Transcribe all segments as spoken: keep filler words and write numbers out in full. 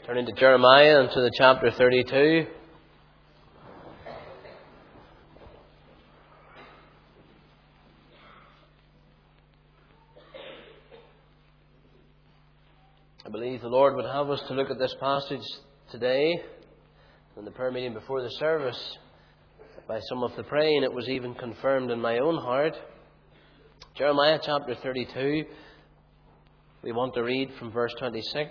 Turning to Jeremiah and to the chapter thirty-two. I believe the Lord would have us to look at this passage today. In the prayer meeting before the service, by some of the praying, it was even confirmed in my own heart. Jeremiah chapter thirty-two, we want to read from verse twenty-six.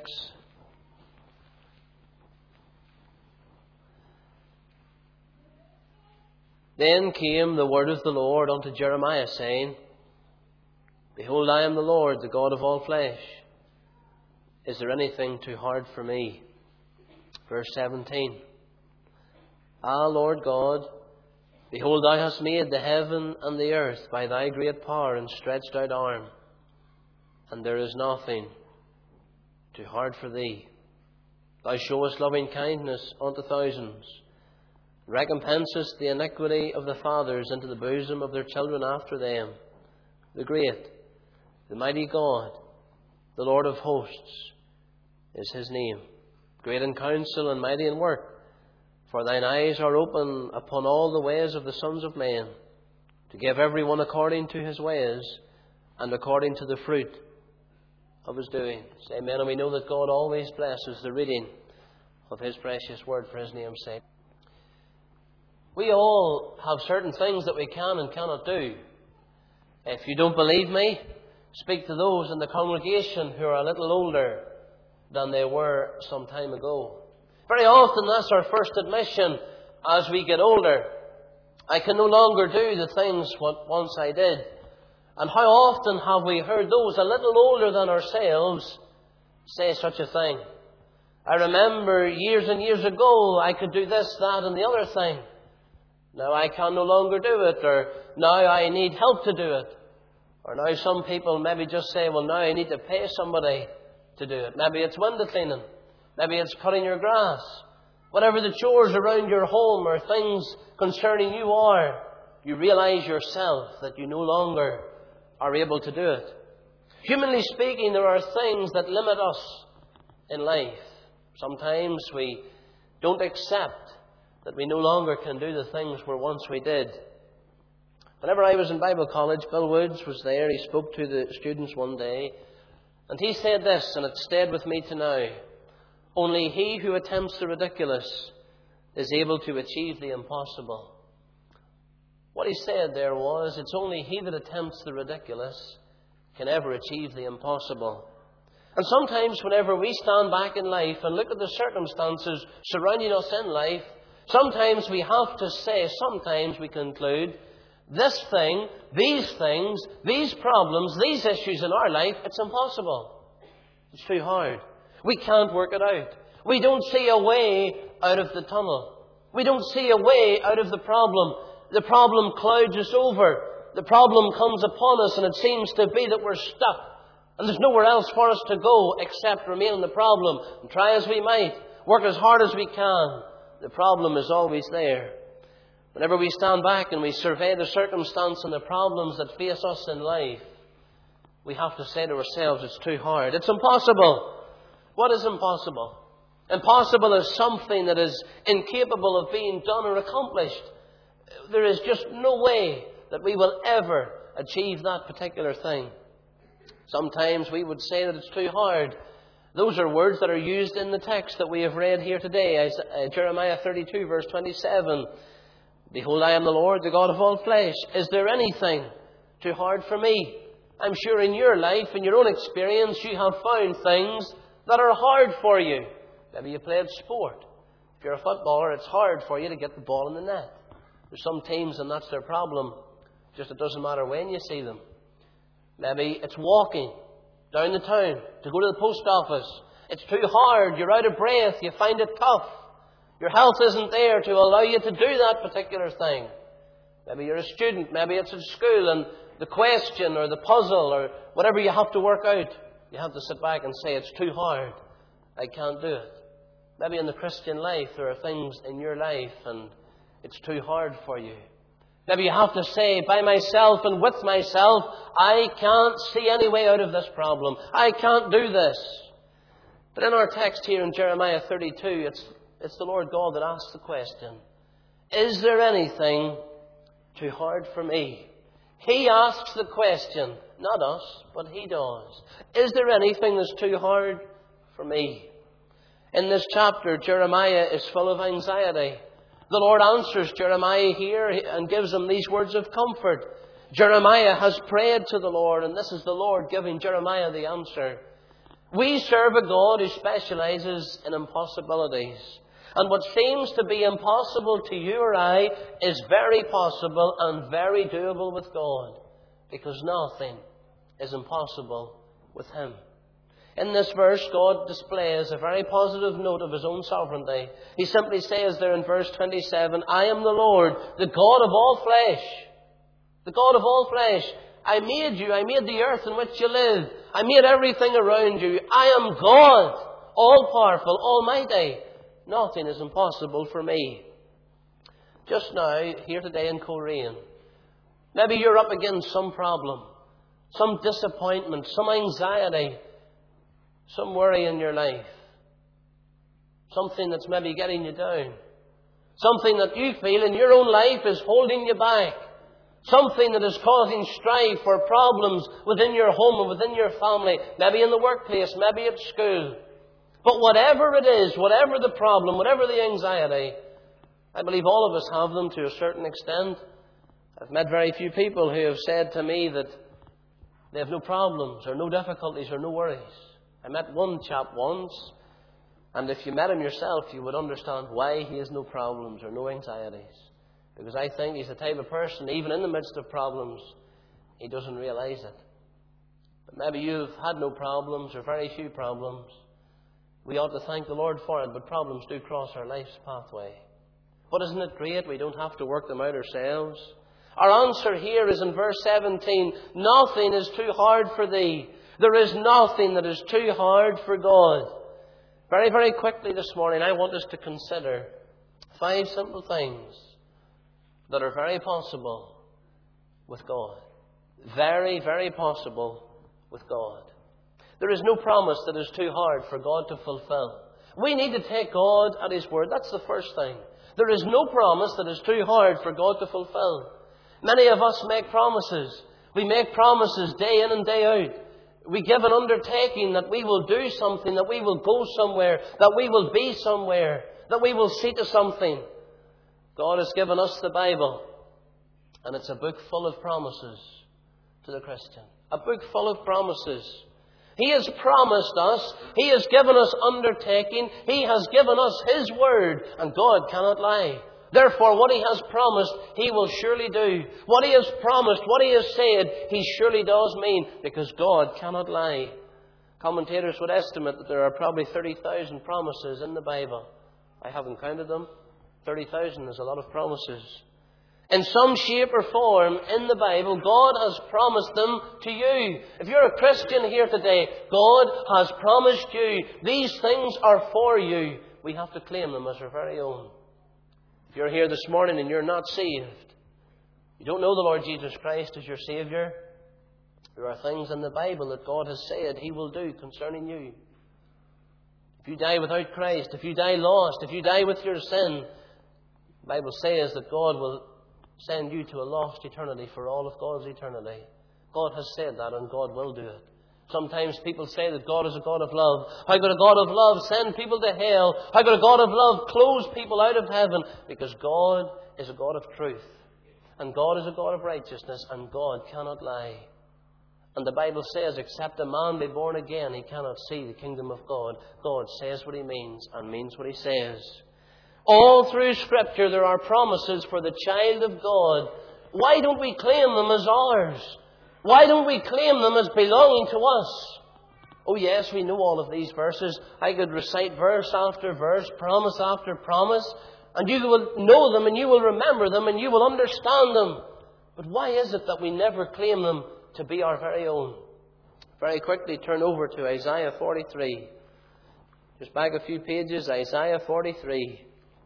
Then came the word of the Lord unto Jeremiah, saying, Behold, I am the Lord, the God of all flesh. Is there anything too hard for me? Verse seventeen. Ah, Lord God, behold, thou hast made the heaven and the earth by thy great power and stretched out arm, and there is nothing too hard for thee. Thou showest loving kindness unto thousands, recompensest the iniquity of the fathers into the bosom of their children after them. The great, the mighty God, the Lord of hosts, is his name. Great in counsel and mighty in work. For thine eyes are open upon all the ways of the sons of men, to give every one according to his ways, and according to the fruit of his doings. Amen. And we know that God always blesses the reading of his precious word for his name's sake. We all have certain things that we can and cannot do. If you don't believe me, speak to those in the congregation who are a little older than they were some time ago. Very often that's our first admission as we get older. I can no longer do the things what once I did. And how often have we heard those a little older than ourselves say such a thing? I remember years and years ago I could do this, that and the other thing. Now I can no longer do it, or now I need help to do it. Or now some people maybe just say, well, now I need to pay somebody to do it. Maybe it's window cleaning. Maybe it's cutting your grass. Whatever the chores around your home or things concerning you are, you realize yourself that you no longer are able to do it. Humanly speaking, there are things that limit us in life. Sometimes we don't accept that we no longer can do the things where once we did. Whenever I was in Bible college, Bill Woods was there. He spoke to the students one day, and he said this, and it stayed with me to now. Only he who attempts the ridiculous is able to achieve the impossible. What he said there was, it's only he that attempts the ridiculous can ever achieve the impossible. And sometimes whenever we stand back in life and look at the circumstances surrounding us in life, sometimes we have to say, sometimes we conclude, this thing, these things, these problems, these issues in our life, it's impossible. It's too hard. We can't work it out. We don't see a way out of the tunnel. We don't see a way out of the problem. The problem clouds us over. The problem comes upon us, and it seems to be that we're stuck. And there's nowhere else for us to go except remain in the problem. And try as we might, work as hard as we can, the problem is always there. Whenever we stand back and we survey the circumstance and the problems that face us in life, we have to say to ourselves, it's too hard. It's impossible. What is impossible? Impossible is something that is incapable of being done or accomplished. There is just no way that we will ever achieve that particular thing. Sometimes we would say that it's too hard. Those are words that are used in the text that we have read here today. Jeremiah thirty-two, verse twenty-seven. Behold, I am the Lord, the God of all flesh. Is there anything too hard for me? I'm sure in your life, in your own experience, you have found things that are hard for you. Maybe you played sport. If you're a footballer, it's hard for you to get the ball in the net. There's some teams and that's their problem. Just it doesn't matter when you see them. Maybe it's walking down the town to go to the post office. It's too hard. You're out of breath. You find it tough. Your health isn't there to allow you to do that particular thing. Maybe you're a student. Maybe it's at school and the question or the puzzle or whatever you have to work out, you have to sit back and say, it's too hard. I can't do it. Maybe in the Christian life, there are things in your life and it's too hard for you. Maybe you have to say, by myself and with myself, I can't see any way out of this problem. I can't do this. But in our text here in Jeremiah thirty-two, it's, it's the Lord God that asks the question, is there anything too hard for me? He asks the question, not us, but He does. Is there anything that's too hard for me? In this chapter, Jeremiah is full of anxiety. The Lord answers Jeremiah here and gives him these words of comfort. Jeremiah has prayed to the Lord, and this is the Lord giving Jeremiah the answer. We serve a God who specializes in impossibilities. And what seems to be impossible to you or I is very possible and very doable with God, because nothing is impossible with Him. In this verse, God displays a very positive note of His own sovereignty. He simply says there in verse twenty-seven, I am the Lord, the God of all flesh. The God of all flesh. I made you. I made the earth in which you live. I made everything around you. I am God, all-powerful, almighty. Nothing is impossible for me. Just now, here today in Coleraine, maybe you're up against some problem, some disappointment, some anxiety, some worry in your life. Something that's maybe getting you down. Something that you feel in your own life is holding you back. Something that is causing strife or problems within your home and within your family. Maybe in the workplace, maybe at school. But whatever it is, whatever the problem, whatever the anxiety, I believe all of us have them to a certain extent. I've met very few people who have said to me that they have no problems or no difficulties or no worries. I met one chap once, and if you met him yourself, you would understand why he has no problems or no anxieties. Because I think he's the type of person, even in the midst of problems, he doesn't realize it. But maybe you've had no problems or very few problems. We ought to thank the Lord for it, but problems do cross our life's pathway. But isn't it great we don't have to work them out ourselves? Our answer here is in verse seventeen, nothing is too hard for thee. There is nothing that is too hard for God. Very, very quickly this morning, I want us to consider five simple things that are very possible with God. Very, very possible with God. There is no promise that is too hard for God to fulfill. We need to take God at His word. That's the first thing. There is no promise that is too hard for God to fulfill. Many of us make promises. We make promises day in and day out. We give an undertaking that we will do something, that we will go somewhere, that we will be somewhere, that we will see to something. God has given us the Bible, and it's a book full of promises to the Christian. A book full of promises. He has promised us. He has given us undertaking. He has given us His word, and God cannot lie. Therefore, what He has promised, He will surely do. What He has promised, what He has said, He surely does mean, because God cannot lie. Commentators would estimate that there are probably thirty thousand promises in the Bible. I haven't counted them. thirty thousand is a lot of promises. In some shape or form in the Bible, God has promised them to you. If you're a Christian here today, God has promised you. These things are for you. We have to claim them as our very own. If you're here this morning and you're not saved, you don't know the Lord Jesus Christ as your Saviour, there are things in the Bible that God has said He will do concerning you. If you die without Christ, if you die lost, if you die with your sin, the Bible says that God will send you to a lost eternity for all of God's eternity. God has said that, and God will do it. Sometimes people say that God is a God of love. How could a God of love send people to hell? How could a God of love close people out of heaven? Because God is a God of truth. And God is a God of righteousness. And God cannot lie. And the Bible says, except a man be born again, he cannot see the kingdom of God. God says what He means and means what He says. All through Scripture there are promises for the child of God. Why don't we claim them as ours? Why don't we claim them as belonging to us? Oh yes, we know all of these verses. I could recite verse after verse, promise after promise, and you will know them and you will remember them and you will understand them. But why is it that we never claim them to be our very own? Very quickly turn over to Isaiah forty-three. Just back a few pages, Isaiah forty-three.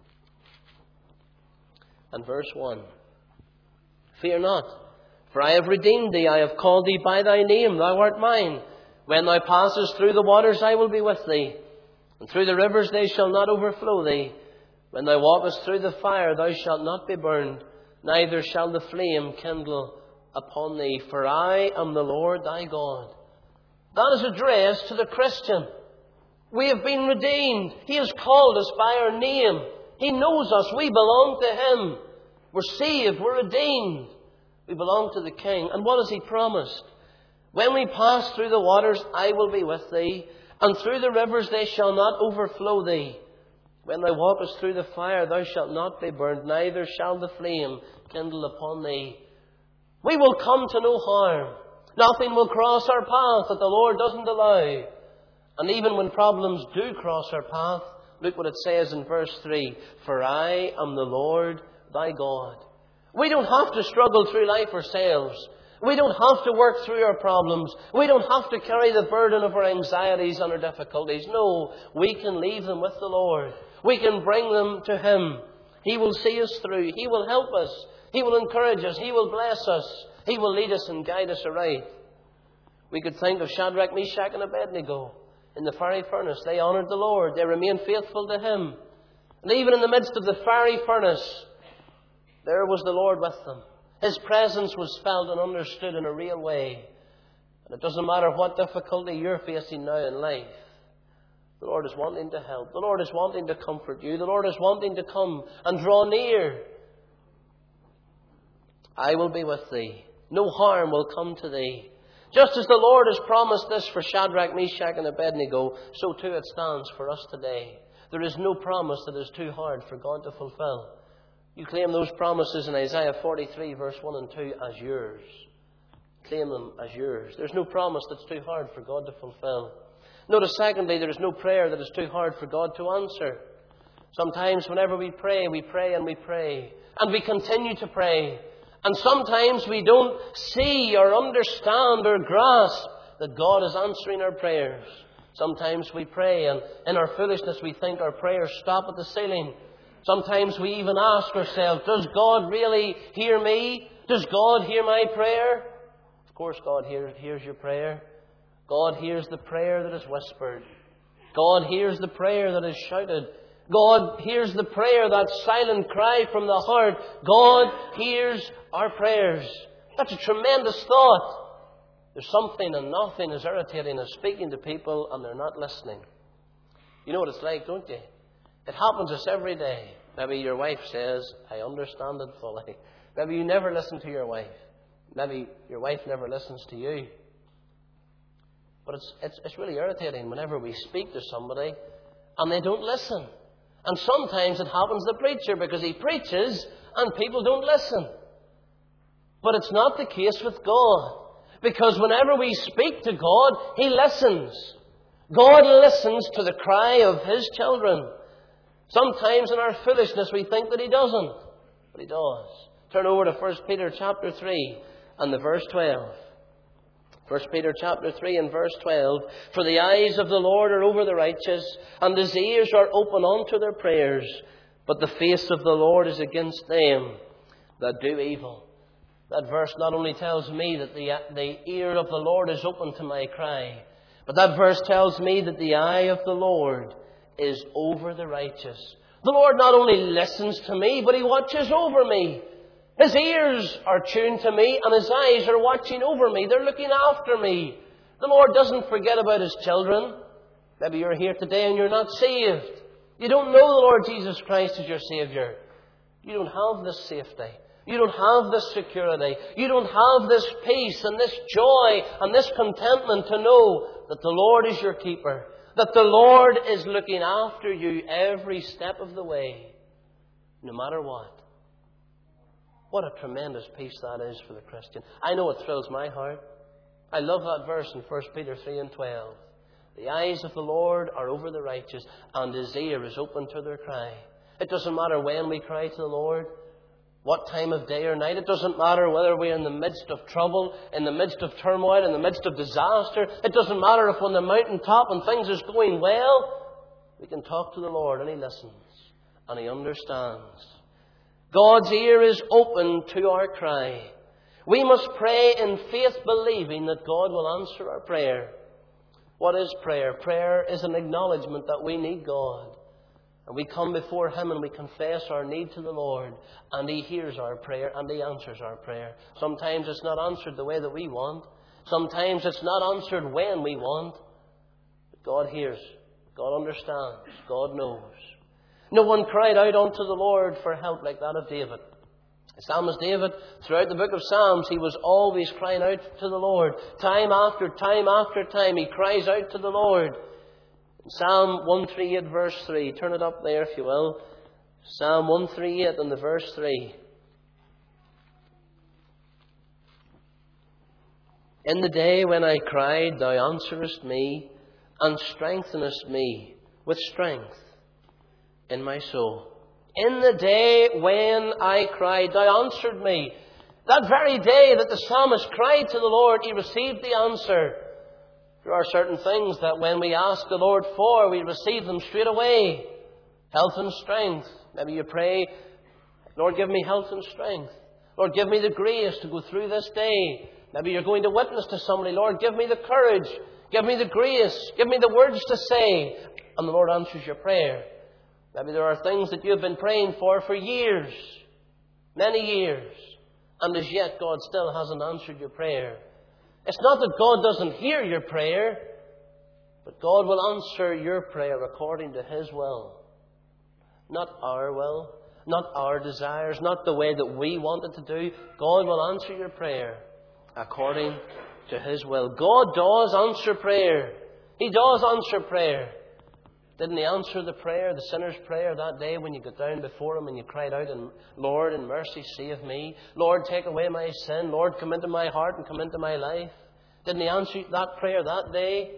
And verse one. Fear not, for I have redeemed thee, I have called thee by thy name, thou art mine. When thou passest through the waters, I will be with thee. And through the rivers they shall not overflow thee. When thou walkest through the fire, thou shalt not be burned, neither shall the flame kindle upon thee. For I am the Lord thy God. That is addressed to the Christian. We have been redeemed. He has called us by our name. He knows us. We belong to Him. We're saved. We're redeemed. We belong to the King. And what has He promised? When we pass through the waters, I will be with thee. And through the rivers, they shall not overflow thee. When thou walkest through the fire, thou shalt not be burned, neither shall the flame kindle upon thee. We will come to no harm. Nothing will cross our path that the Lord doesn't allow. And even when problems do cross our path, look what it says in verse three. For I am the Lord thy God. We don't have to struggle through life ourselves. We don't have to work through our problems. We don't have to carry the burden of our anxieties and our difficulties. No, we can leave them with the Lord. We can bring them to Him. He will see us through. He will help us. He will encourage us. He will bless us. He will lead us and guide us aright. We could think of Shadrach, Meshach and Abednego. In the fiery furnace, they honoured the Lord. They remained faithful to Him. And even in the midst of the fiery furnace, there was the Lord with them. His presence was felt and understood in a real way. And it doesn't matter what difficulty you're facing now in life. The Lord is wanting to help. The Lord is wanting to comfort you. The Lord is wanting to come and draw near. I will be with thee. No harm will come to thee. Just as the Lord has promised this for Shadrach, Meshach and Abednego, so too it stands for us today. There is no promise that is too hard for God to fulfill. You claim those promises in Isaiah forty-three, verse one and two, as yours. Claim them as yours. There's no promise that's too hard for God to fulfill. Notice, secondly, there is no prayer that is too hard for God to answer. Sometimes whenever we pray, we pray and we pray. And we continue to pray. And sometimes we don't see or understand or grasp that God is answering our prayers. Sometimes we pray and in our foolishness we think our prayers stop at the ceiling. Sometimes we even ask ourselves, does God really hear me? Does God hear my prayer? Of course God hear, hears your prayer. God hears the prayer that is whispered. God hears the prayer that is shouted. God hears the prayer, that silent cry from the heart. God hears our prayers. That's a tremendous thought. There's something and nothing as irritating as speaking to people and they're not listening. You know what it's like, don't you? It happens to us every day. Maybe your wife says, I understand it fully. Maybe you never listen to your wife. Maybe your wife never listens to you. But it's, it's, it's really irritating whenever we speak to somebody and they don't listen. And sometimes it happens to the preacher because he preaches and people don't listen. But it's not the case with God. Because whenever we speak to God, He listens. God listens to the cry of His children. Sometimes in our foolishness we think that He doesn't. But He does. Turn over to First Peter chapter three and the verse twelve. First Peter chapter three and verse twelve. For the eyes of the Lord are over the righteous, and His ears are open unto their prayers. But the face of the Lord is against them that do evil. That verse not only tells me that the, the ear of the Lord is open to my cry, but that verse tells me that the eye of the Lord is over the righteous. The Lord not only listens to me, but He watches over me. His ears are tuned to me and His eyes are watching over me. They're looking after me. The Lord doesn't forget about His children. Maybe you're here today and you're not saved. You don't know the Lord Jesus Christ as your Saviour. You don't have this safety. You don't have this security. You don't have this peace and this joy and this contentment to know that the Lord is your keeper. That the Lord is looking after you every step of the way. No matter what. What a tremendous peace that is for the Christian. I know it thrills my heart. I love that verse in First Peter three and twelve. The eyes of the Lord are over the righteous, and His ear is open to their cry. It doesn't matter when we cry to the Lord, what time of day or night. It doesn't matter whether we're in the midst of trouble, in the midst of turmoil, in the midst of disaster. It doesn't matter if we're on the mountaintop and things is going well. We can talk to the Lord and He listens and He understands. God's ear is open to our cry. We must pray in faith, believing that God will answer our prayer. What is prayer? Prayer is an acknowledgement that we need God. And we come before Him and we confess our need to the Lord. And He hears our prayer and He answers our prayer. Sometimes it's not answered the way that we want. Sometimes it's not answered when we want. But God hears. God understands. God knows. No one cried out unto the Lord for help like that of David. The psalmist David, throughout the book of Psalms, he was always crying out to the Lord. Time after time after time, he cries out to the Lord. In Psalm one thirty-eight, verse three. Turn it up there, if you will. Psalm one thirty-eight and the verse three. In the day when I cried, Thou answerest me, and strengthenest me with strength in my soul. In the day when I cried, Thou answered me. That very day that the psalmist cried to the Lord, he received the answer. There are certain things that when we ask the Lord for, we receive them straight away. Health and strength. Maybe you pray, Lord, give me health and strength. Lord, give me the grace to go through this day. Maybe you're going to witness to somebody. Lord, give me the courage. Give me the grace. Give me the words to say. And the Lord answers your prayer. Maybe there are things that you've been praying for for years. Many years. And as yet God still hasn't answered your prayer. It's not that God doesn't hear your prayer, but God will answer your prayer according to His will. Not our will, not our desires, not the way that we want it to do. God will answer your prayer according to His will. God does answer prayer. He does answer prayer. Didn't He answer the prayer, the sinner's prayer that day when you got down before Him and you cried out, and Lord, in mercy, save me. Lord, take away my sin. Lord, come into my heart and come into my life. Didn't He answer that prayer that day?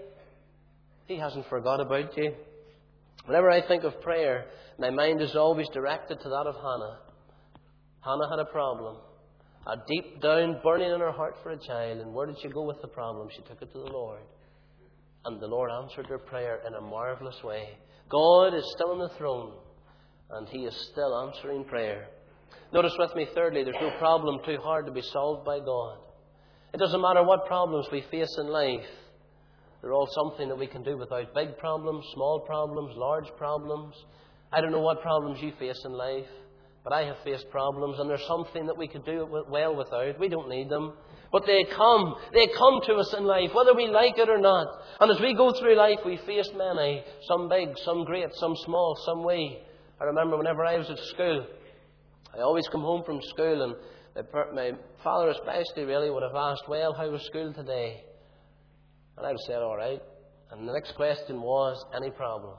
He hasn't forgot about you. Whenever I think of prayer, my mind is always directed to that of Hannah. Hannah had a problem. A deep down burning in her heart for a child. And where did she go with the problem? She took it to the Lord. And the Lord answered her prayer in a marvellous way. God is still on the throne. And He is still answering prayer. Notice with me, thirdly, there's no problem too hard to be solved by God. It doesn't matter what problems we face in life. They're all something that we can do without. Big problems, small problems, large problems. I don't know what problems you face in life. But I have faced problems, and there's something that we could do well without. We don't need them. But they come. They come to us in life, whether we like it or not. And as we go through life, we face many. Some big, some great, some small, some wee. I remember whenever I was at school, I always come home from school, and my father especially really would have asked, well, how was school today? And I would say, all right. And the next question was, any problems?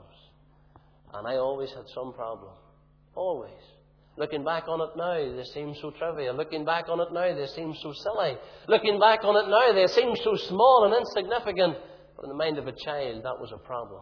And I always had some problem. Always. Looking back on it now, they seem so trivial. Looking back on it now, they seem so silly. Looking back on it now, they seem so small and insignificant. But in the mind of a child, that was a problem.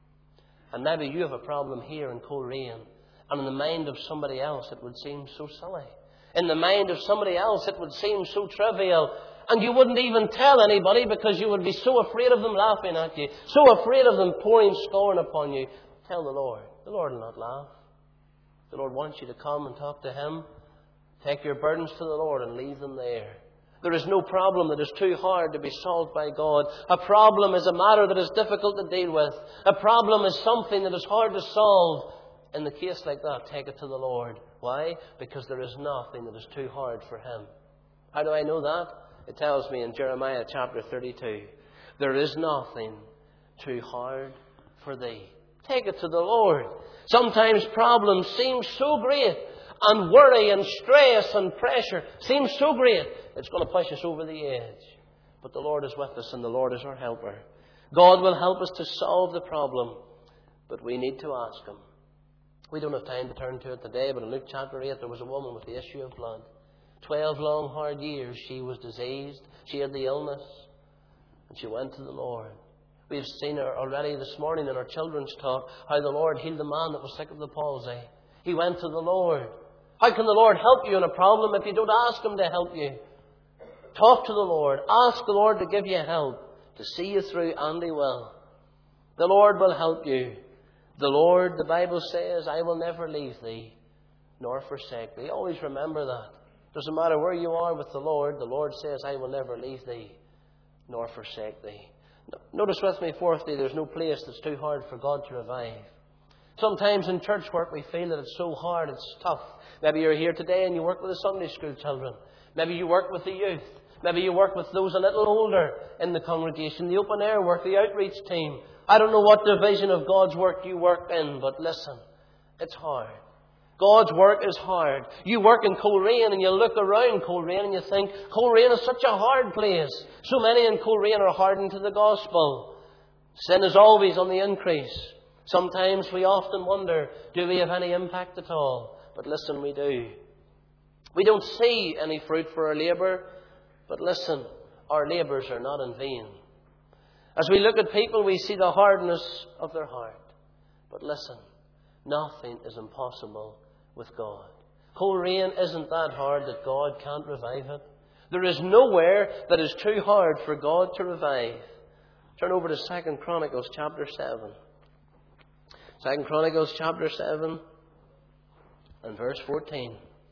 And maybe you have a problem here in Coleraine. And in the mind of somebody else, it would seem so silly. In the mind of somebody else, it would seem so trivial. And you wouldn't even tell anybody because you would be so afraid of them laughing at you. So afraid of them pouring scorn upon you. Tell the Lord. The Lord will not laugh. The Lord wants you to come and talk to Him. Take your burdens to the Lord and leave them there. There is no problem that is too hard to be solved by God. A problem is a matter that is difficult to deal with. A problem is something that is hard to solve. In the case like that, take it to the Lord. Why? Because there is nothing that is too hard for Him. How do I know that? It tells me in Jeremiah chapter thirty-two. There is nothing too hard for thee. Take it to the Lord. Sometimes problems seem so great, and worry and stress and pressure seems so great, it's going to push us over the edge. But the Lord is with us, and the Lord is our helper. God will help us to solve the problem, but we need to ask Him. We don't have time to turn to it today, but in Luke chapter eight, there was a woman with the issue of blood. Twelve long, hard years she was diseased. She had the illness, and she went to the Lord. We've seen her already this morning in our children's talk, how the Lord healed the man that was sick of the palsy. He went to the Lord. How can the Lord help you in a problem if you don't ask Him to help you? Talk to the Lord. Ask the Lord to give you help, to see you through, and He will. The Lord will help you. The Lord, the Bible says, I will never leave thee, nor forsake thee. Always remember that. Doesn't matter where you are with the Lord, the Lord says, I will never leave thee, nor forsake thee. Notice with me, fourthly, there's no place that's too hard for God to revive. Sometimes in church work we feel that it's so hard, it's tough. Maybe you're here today and you work with the Sunday school children. Maybe you work with the youth. Maybe you work with those a little older in the congregation, the open air work, the outreach team. I don't know what division of God's work you work in, but listen, it's hard. God's work is hard. You work in Coleraine and you look around Coleraine and you think, Coleraine is such a hard place. So many in Coleraine are hardened to the gospel. Sin is always on the increase. Sometimes we often wonder, do we have any impact at all? But listen, we do. We don't see any fruit for our labour, but listen, our labours are not in vain. As we look at people, we see the hardness of their heart. But listen, nothing is impossible with God. Coleraine isn't that hard that God can't revive it. There is nowhere that is too hard for God to revive. Turn over to Second Chronicles chapter seven. Second Chronicles chapter seven and verse fourteen.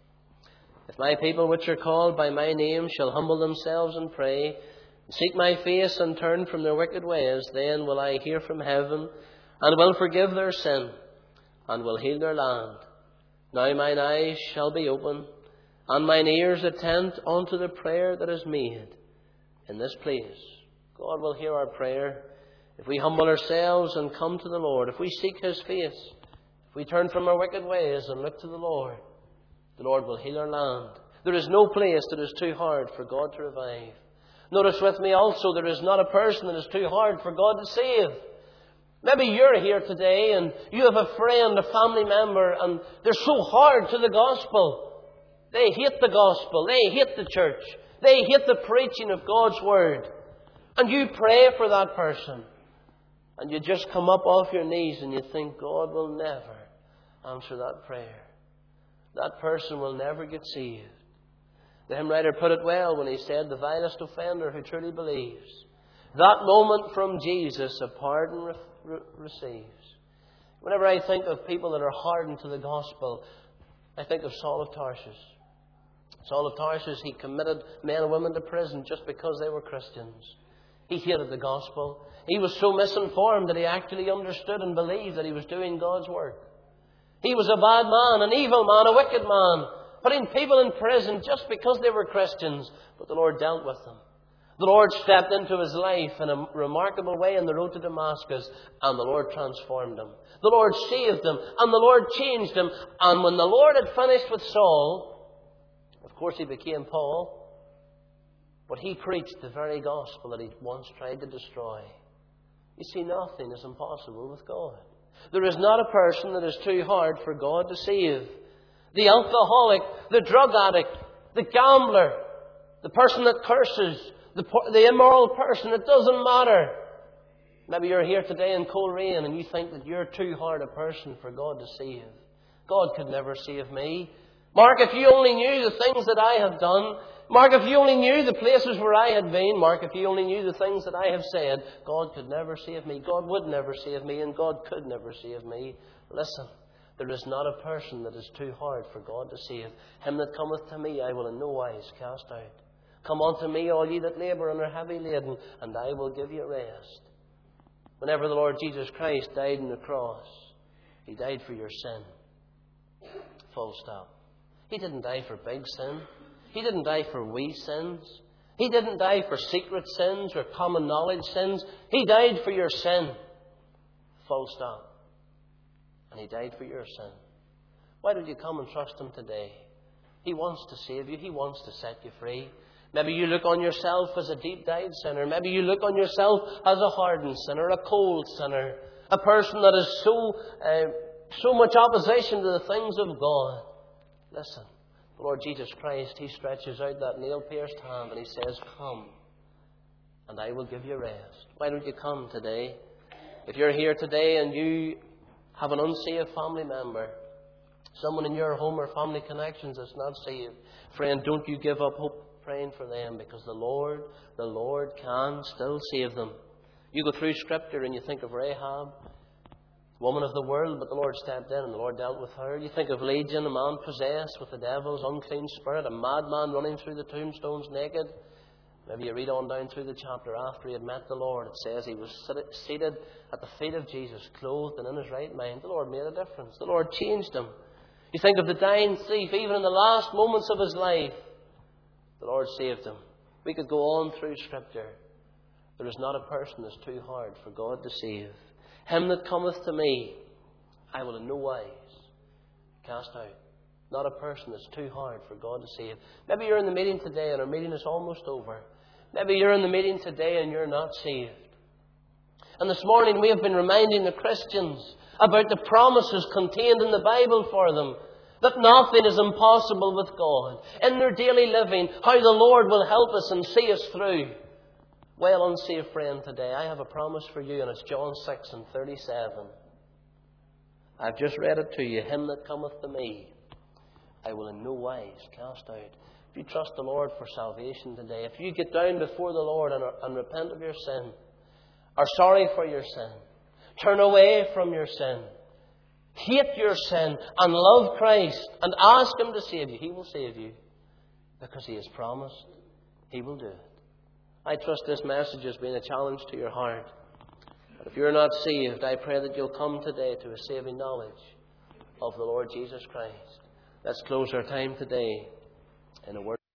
If my people which are called by my name shall humble themselves and pray, and seek my face and turn from their wicked ways, then will I hear from heaven, and will forgive their sin, and will heal their land. Now mine eyes shall be open, and mine ears attent unto the prayer that is made in this place. God will hear our prayer if we humble ourselves and come to the Lord, if we seek His face, if we turn from our wicked ways and look to the Lord. The Lord will heal our land. There is no place that is too hard for God to revive. Notice with me also, there is not a person that is too hard for God to save. Maybe you're here today and you have a friend, a family member, and they're so hard to the gospel. They hate the gospel. They hate the church. They hate the preaching of God's word. And you pray for that person. And you just come up off your knees and you think, God will never answer that prayer. That person will never get saved. The hymn writer put it well when he said, the vilest offender who truly believes, that moment from Jesus a pardon re- re- receives. Whenever I think of people that are hardened to the gospel, I think of Saul of Tarsus. Saul of Tarsus, he committed men and women to prison just because they were Christians. He hated the gospel. He was so misinformed that he actually understood and believed that he was doing God's work. He was a bad man, an evil man, a wicked man, putting people in prison just because they were Christians. But the Lord dealt with them. The Lord stepped into his life in a remarkable way on the road to Damascus, and the Lord transformed him. The Lord saved him, and the Lord changed him. And when the Lord had finished with Saul, of course he became Paul, but he preached the very gospel that he once tried to destroy. You see, nothing is impossible with God. There is not a person that is too hard for God to save. The alcoholic, the drug addict, the gambler, the person that curses, the, the immoral person, it doesn't matter. Maybe you're here today in Coleraine and you think that you're too hard a person for God to save. God could never save me. Mark, if you only knew the things that I have done. Mark, if you only knew the places where I had been. Mark, if you only knew the things that I have said. God could never save me. God would never save me, and God could never save me. Listen, there is not a person that is too hard for God to save. Him that cometh to me I will in no wise cast out. Come unto me, all ye that labour and are heavy laden, and I will give you rest. Whenever the Lord Jesus Christ died on the cross, He died for your sin. Full stop. He didn't die for big sin. He didn't die for wee sins. He didn't die for secret sins or common knowledge sins. He died for your sin. Full stop. And He died for your sin. Why don't you come and trust Him today? He wants to save you. He wants to set you free. Maybe you look on yourself as a deep-dyed sinner. Maybe you look on yourself as a hardened sinner, a cold sinner, a person that is so, uh, so much opposition to the things of God. Listen. The Lord Jesus Christ, He stretches out that nail-pierced hand and He says, come, and I will give you rest. Why don't you come today? If you're here today and you have an unsaved family member, someone in your home or family connections that's not saved, friend, don't you give up hope praying for them, because the Lord, the Lord can still save them. You go through Scripture and you think of Rahab, woman of the world, but the Lord stepped in and the Lord dealt with her. You think of Legion, a man possessed with the devil's unclean spirit, a madman running through the tombstones naked. Maybe you read on down through the chapter, after he had met the Lord, it says he was seated at the feet of Jesus, clothed and in his right mind. The Lord made a difference. The Lord changed him. You think of the dying thief, even in the last moments of his life, the Lord saved him. We could go on through Scripture. There is not a person that's too hard for God to save. Him that cometh to me, I will in no wise cast out. Not a person that's too hard for God to save. Maybe you're in the meeting today and our meeting is almost over. Maybe you're in the meeting today and you're not saved. And this morning we have been reminding the Christians about the promises contained in the Bible for them. That nothing is impossible with God. In their daily living, how the Lord will help us and see us through. Well, unsaved friend, today I have a promise for you, and it's John six and thirty-seven. I've just read it to you. Him that cometh to me, I will in no wise cast out. If you trust the Lord for salvation today, if you get down before the Lord and, and repent of your sin, are sorry for your sin, turn away from your sin, hate your sin and love Christ and ask Him to save you, He will save you because He has promised He will do it. I trust this message has been a challenge to your heart. But if you're not saved, I pray that you'll come today to a saving knowledge of the Lord Jesus Christ. Let's close our time today in a word.